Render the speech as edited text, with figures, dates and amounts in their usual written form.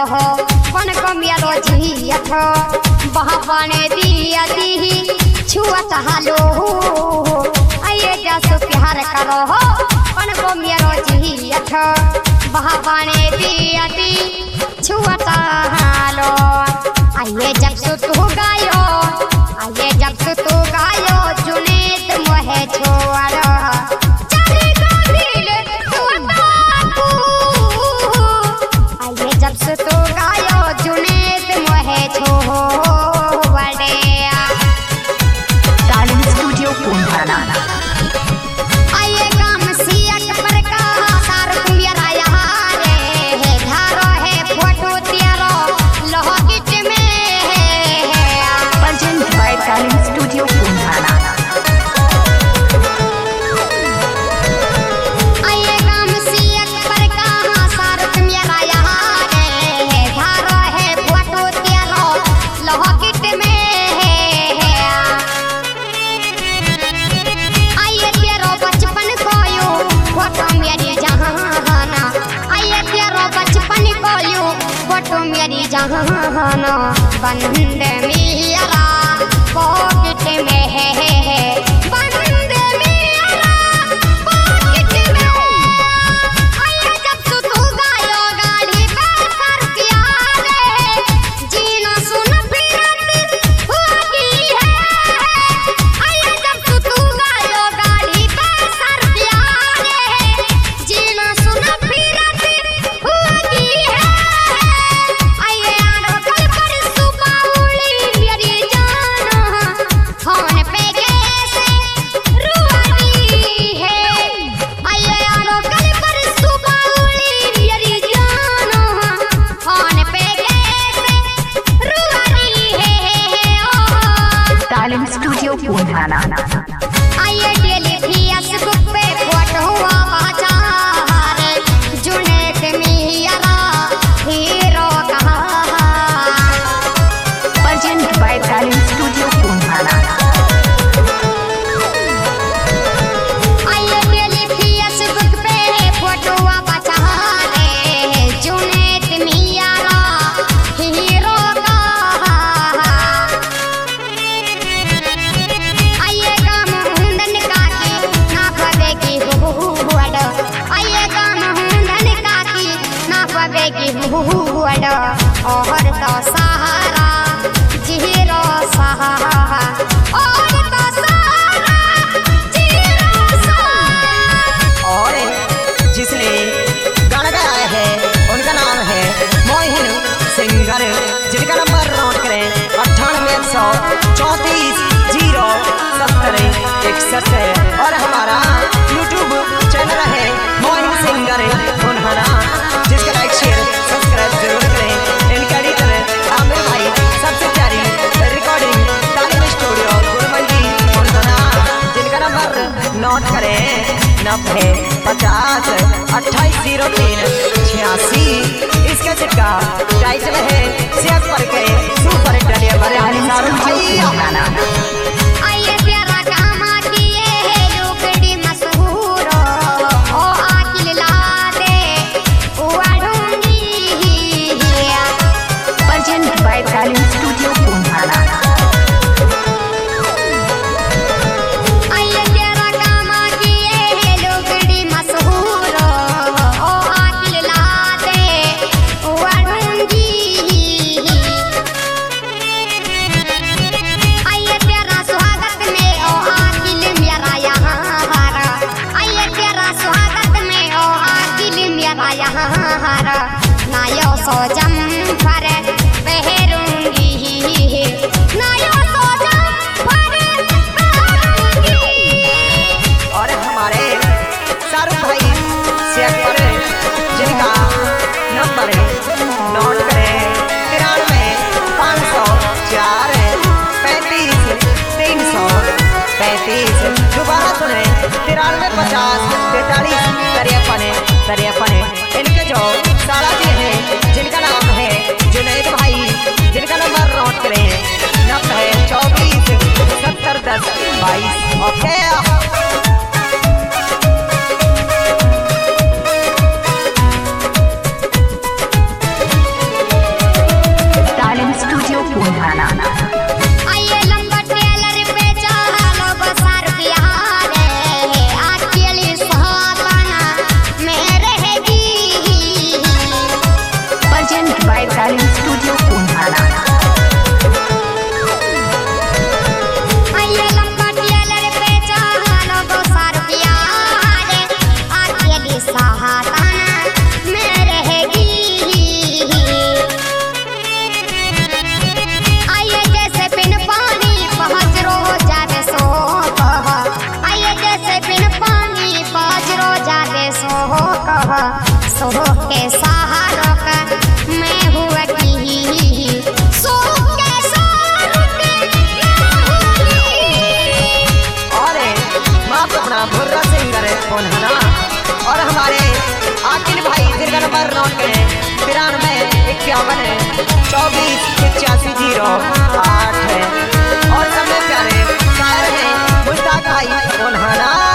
हो पन कमियारो जियत बहाने दिया दी छुअत हालो आये जसो प्यार करो हो पन कमियारो जियत बहाने दिया दी छुअत हालो आये जब सो तू गायो आये जब सो तू गायो जुनेद मोहे छोड़ो चली दिल छुअता तू आये जब से तो गायो जुनेद मोहे छोड़े तालीम स्टूडियो कुंभाना आये काम सियक पर का सार कुमियारा यहाँ रे धारो है फोटो तेरो लोहगिट में present by Talim studio Kumbhana आये काम सियक पर का सार कुमियारा यहाँ रे धारो है फोटो तेरो लोहगिट में आये तेरो बचपन खोयो फोटो मेरी जहाना आये तेरो बचपन खोयो फोटो मेरी जहाना बंद मेरा पॉकेट में है बंद मेरा पॉकेट में आये जब से तू गायो गाड़ी पे सर प्यारे जीना सुन फिरत होगी है आये जब से तू गायो गाड़ी पे सर प्यारे जीना सुन फिरत होगी है आये आरो कल पर सुबह उड़ी मेरी जान फोन पे कैसे रुआती है आये आरो कल पर सुबह उड़ी मेरी जान फोन पे कैसे रुआती है ओ तालीम स्टूडियो कुंभाना आये डेली फेसबुक पे फोटो बाजार जुनेद मियारा हीरो कहा present by Talim studio Kumbhana आये डेली फेसबुक पे फोटो बाजार जुनेद मियारा हीरो कहा आये काम हुंदन काकी ना पवेगी हुवड़ आये काम हुंदन काकी ना पवेगी हुवड़ और तो सहारा जीरो सहारा और तो सहारा जीरो सहारा और जिसने गाना गाया है उनका नाम है मोहिन सिंगर जिनका नंबर नोट करें 9834307061 और हमारा यूट्यूब चैनल है मोहिन सिंगर कुंभाना जिसका लाइक शेयर सब्सक्राइब जरूर करें। इनका एडिटर आमिर भाई सबसे प्यारी रिकॉर्डिंग तालीम स्टूडियो गुरमंडी कुंभाना जिनका नंबर नोट करें 9050280386 इसका सिक्का टाइटल है सियाक पर के सुपर डलिया तालीम स्टूडियो कुंभाना आये प्यारा कामा किए है लोकड़ी मशहूर ओ आकिल ला दे उड़ूंगी present by Talim studio Kumbhana आये प्यारा कामा किए है लोकड़ी मशहूर ओ आकिल ला दे उड़ूंगी आये प्यारा स्वागत में ओ आकिल मेरा यहाँ हारा आये प्यारा स्वागत में ओ आकिल मेरा यहाँ हारा नायो सो जम्फर पहरूंगी नायो सो जम्फर पहरूंगी और हमारे शाहरुख भाई सियाक पर जिनका नंबर नोट करें 93 दोबारा सुने 93504353 इनके जो साला जी हैं जिनका नाम है जुनैद भाई जिनका नंबर नोट करें 90 24 70 10 22 ओके। कह सो के सहारा का मैं हुआ की सो के सहारा अरे माँ अपना भुर्रा सिंगर कौन है ना। और हमारे आकिल भाई जिनका नंबर नोट करें 93 51 24 85 08 है। और सबसे प्यारे शायर हैं मुश्ताक भाई कौन है ना।